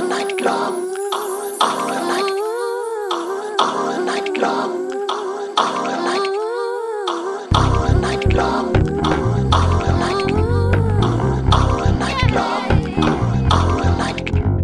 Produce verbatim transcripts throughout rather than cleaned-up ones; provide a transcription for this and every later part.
night long, all night, all night long, all night, all night long, all night, all night long, all night.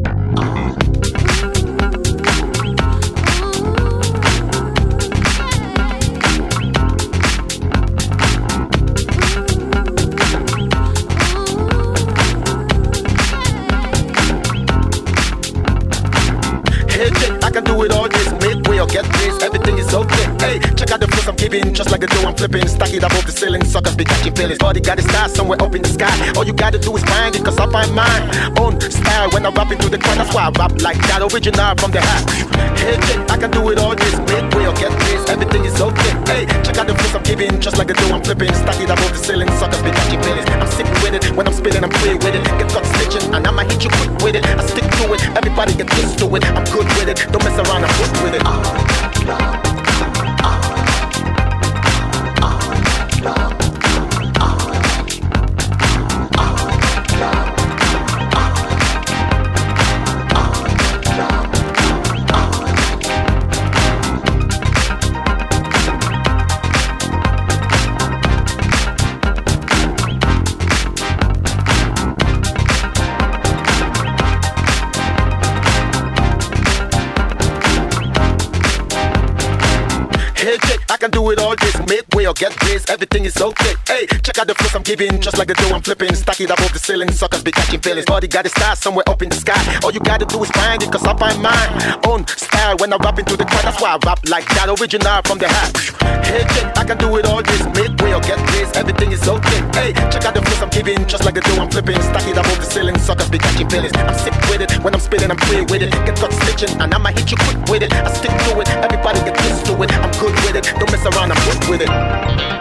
I can do it all, just make way or get this, everything is okay. Hey, check out the flows I'm giving, just like the dough I'm flipping. Stack it above the ceiling, suckers be catching feelings. Body got a star somewhere up in the sky. All you gotta do is find it, cause I find mine own style when I rap into the crowd. That's why I rap like that, original from the hat. Hey, check, I can do it all, just make way or get this, everything is okay. Hey, check out the flows I'm giving, just like the dough I'm flipping. Stack it above the ceiling, suckers be catching feelings. I'm sick with it, when I'm spitting I'm free with it. Get caught stitching, and I'ma hit you quick with it. I stick to it, everybody get used to it. I'm good with it, don't mess around, I'm good with it. All night long, all night, all night long, all night, all night long, all night, all night long, all night. Hey, check, I can do it all, just make way or get this, everything is okay. Hey, check out the flows I'm giving, just like the dough I'm flipping. Stack it above the ceiling, suckers be catching feelings. Body got a star somewhere up in the sky. All you gotta do is find it, cause I find mine own style when I rap into the crowd. That's why I rap like that, original from the hat. Hey, check, I can do it all, just make way or get this, everything is okay. Hey, check out the flows I'm giving, just like the dough I'm flipping. Stack it above the ceiling, suckers be catching feelings. I'm sick with it, when I'm spitting I'm free with it. Get caught stitching, and I'ma hit you quick with it. I stick to it, everybody get used to it. I'm good with it, don't mess around, I'm good with it.